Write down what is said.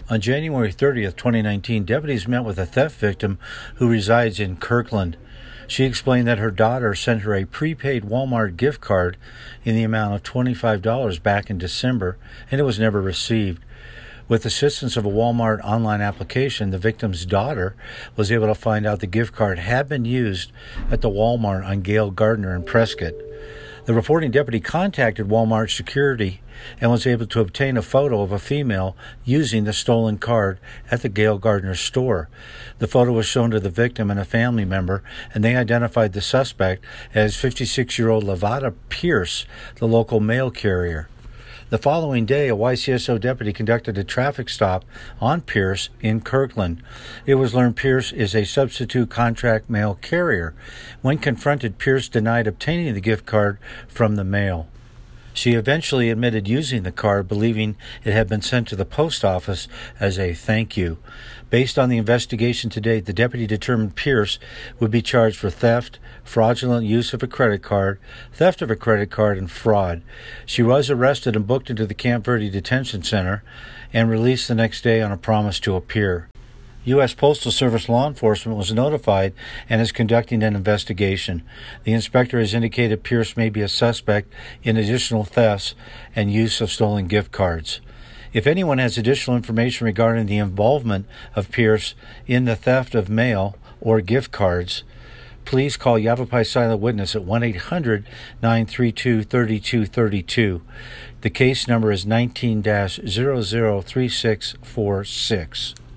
On January 30th, 2019, deputies met with a theft victim who resides in Kirkland. She explained that her daughter sent her a prepaid Walmart gift card in the amount of $25 back in December, and it was never received. With assistance of a Walmart online application, the victim's daughter was able to find out the gift card had been used at the Walmart on Gail Gardner in Prescott. The reporting deputy contacted Walmart security and was able to obtain a photo of a female using the stolen card at the Gail Gardner store. The photo was shown to the victim and a family member, and they identified the suspect as 56-year-old Lavada Pierce, the local mail carrier. The following day, a YCSO deputy conducted a traffic stop on Pierce in Kirkland. It was learned Pierce is a substitute contract mail carrier. When confronted, Pierce denied obtaining the gift card from the mail. She eventually admitted using the card, believing it had been sent to the post office as a thank you. Based on the investigation to date, the deputy determined Pierce would be charged for theft, fraudulent use of a credit card, theft of a credit card, and fraud. She was arrested and booked into the Camp Verde Detention Center and released the next day on a promise to appear. U.S. Postal Service law enforcement was notified and is conducting an investigation. The inspector has indicated Pierce may be a suspect in additional thefts and use of stolen gift cards. If anyone has additional information regarding the involvement of Pierce in the theft of mail or gift cards, please call Yavapai Silent Witness at 1-800-932-3232. The case number is 19-003646.